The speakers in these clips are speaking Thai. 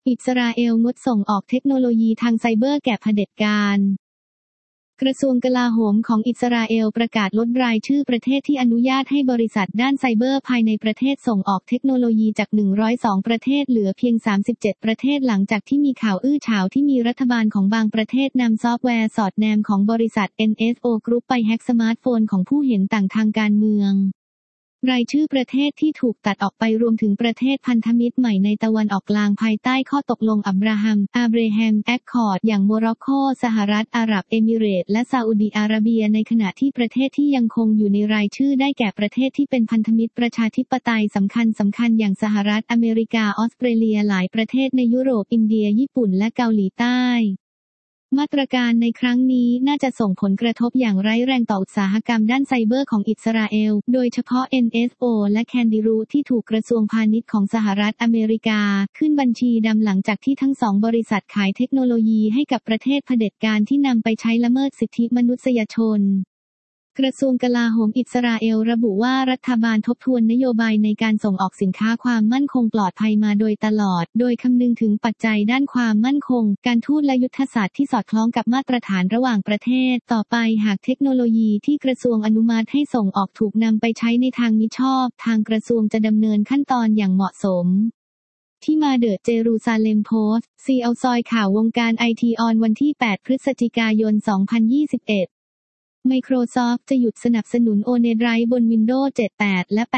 อิสราเอลงดส่งออกเทคโนโลยีทางไซเบอร์แก่เผด็จการกระทรวงกลาโหมของอิสราเอลประกาศลดรายชื่อประเทศที่อนุญาตให้บริษัทด้านไซเบอร์ภายในประเทศส่งออกเทคโนโลยีจาก102ประเทศเหลือเพียง37ประเทศหลังจากที่มีข่าวอื้อฉาวที่มีรัฐบาลของบางประเทศนำซอฟต์แวร์สอดแนมของบริษัท NSO Group ไปแฮ็กสมาร์ทโฟนของผู้เห็นต่างทางการเมืองรายชื่อประเทศที่ถูกตัดออกไปรวมถึงประเทศพันธมิตรใหม่ในตะวันออกกลางภายใต้ข้อตกลงอับราฮัมแอคคอร์ดอย่างโมร็อกโกสหรัฐอาหรับเอมิเรตส์และซาอุดิอาระเบียในขณะที่ประเทศที่ยังคงอยู่ในรายชื่อได้แก่ประเทศที่เป็นพันธมิตรประชาธิปไตยสำคัญอย่างสหรัฐอเมริกาออสเตรเลียหลายประเทศในยุโรปอินเดียญี่ปุ่นและเกาหลีใต้มาตรการในครั้งนี้น่าจะส่งผลกระทบอย่างร้ายแรงต่ออุตสาหกรรมด้านไซเบอร์ของอิสราเอลโดยเฉพาะ NSO และ Candiru ที่ถูกกระทรวงพาณิชย์ของสหรัฐอเมริกาขึ้นบัญชีดำหลังจากที่ทั้งสองบริษัทขายเทคโนโลยีให้กับประเทศเผด็จการที่นำไปใช้ละเมิดสิทธิมนุษยชนกระทรวงกลาโหมอิสราเอลระบุว่ารัฐบาลทบทวนนโยบายในการส่งออกสินค้าความมั่นคงปลอดภัยมาโดยตลอดโดยคำนึงถึงปัจจัยด้านความมั่นคงการทูตและยุทธศาสตร์ที่สอดคล้องกับมาตรฐานระหว่างประเทศต่อไปหากเทคโนโลยีที่กระทรวงอนุมัติให้ส่งออกถูกนำไปใช้ในทางมิชอบทางกระทรวงจะดำเนินขั้นตอนอย่างเหมาะสมที่มาเดอะเจรูซาเล็มโพสต์ซีเอาซอยข่าววงการไอทีออนวันที่8พฤศจิกายน2021 Microsoft จะหยุดสนับสนุน OneDrive บน Windows 7 8 และ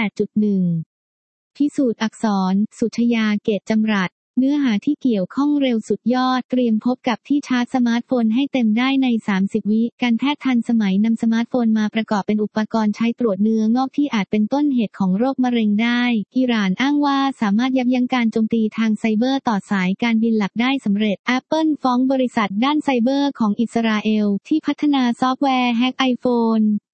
8.1 พิสูจน์อักษร สุชยา เกตจำรัดเนื้อหาที่เกี่ยวข้องเร็วสุดยอดเตรียมพบกับที่ชาร์จสมาร์ทโฟนให้เต็มได้ใน30วิการแพทย์ทันสมัยนำสมาร์ทโฟนมาประกอบเป็นอุปกรณ์ใช้ตรวจเนื้องอกที่อาจเป็นต้นเหตุของโรคมะเร็งได้อิหร่านอ้างว่าสามารถยับยั้งการโจมตีทางไซเบอร์ต่อสายการบินหลักได้สำเร็จ Apple ฟ้องบริษัทด้านไซเบอร์ของอิสราเอลที่พัฒนาซอฟต์แวร์แฮก iPhone